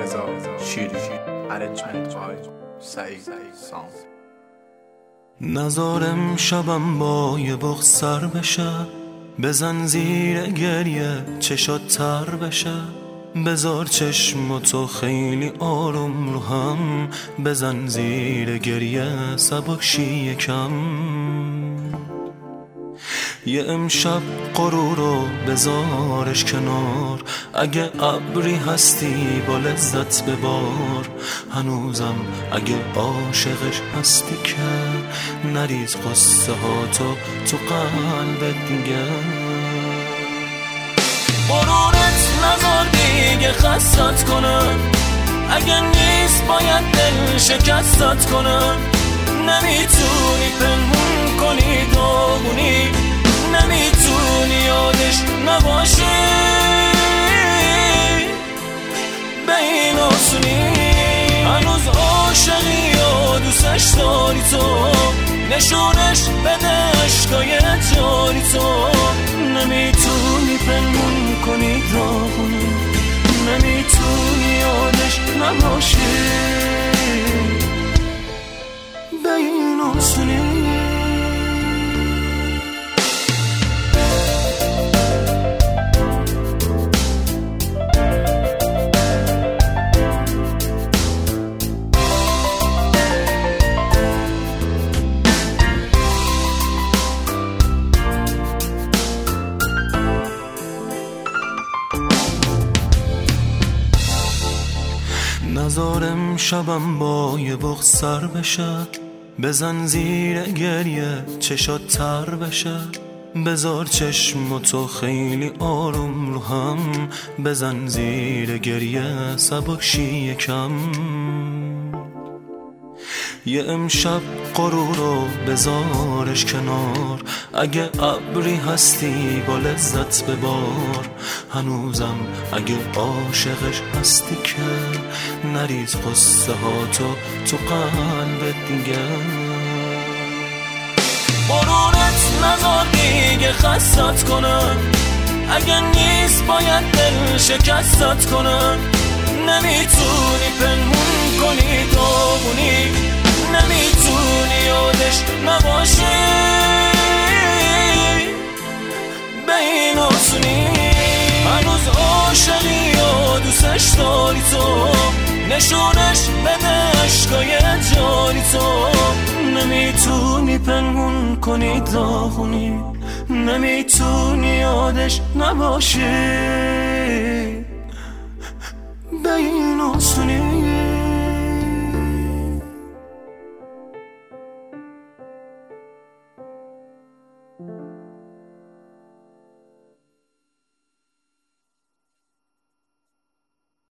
رضا شیری ارنجمنت بای سعید سام. نزارم شبم با یه بغض سر بشه، بزن زیر گریه چشات تر بشه، بذار چشم تو خیلی آروم رو هم، بزن زیر گریه سبک شی یکم. یه امشب غرورو بذارش کنار، اگه ابری هستی با لذت ببار، هنوزم اگه عاشقش هستی که نریز قصه ها تو قلبت دیگه. غرورت نذار دیگه خستت کنم، اگه نیست باید دل شکستت کنم. نمیتونی پنهون کنی داغونی، نمیتونی یادش نباشی، به این آسونی. هنوز عاشقی و دوستش داری تو، نشونش بده عشقای جاری تو. نمیتونی پنهون کنی داغونی، نمیتونی یادش نباشی، به این آسونی. نزارم شبم با یه بغض سر بشه، بزن زیر گریه چشات تر بشه، بذار چشم تو خیلی آروم رو هم، بزن زیر گریه سبک شی یکم. یه امشب غرورو بذارش کنار، اگه ابری هستی با لذت ببار، هنوزم اگه عاشقش هستی که نریز قصه ها تو قلبت دیگه. غرورت نذار دیگه خستت کنم، اگه نیست باید دل شکستت کنم. نمیتونی پنهون کنی داغونی، نمیتونی یادش نباشی، به این آسونی. هنوز عاشقی و دوستش داری تو، نشونش بده عشقای جاری تو. نمیتونی پنهون کنی داغونی، نمیتونی یادش نباشی، به این آسونی.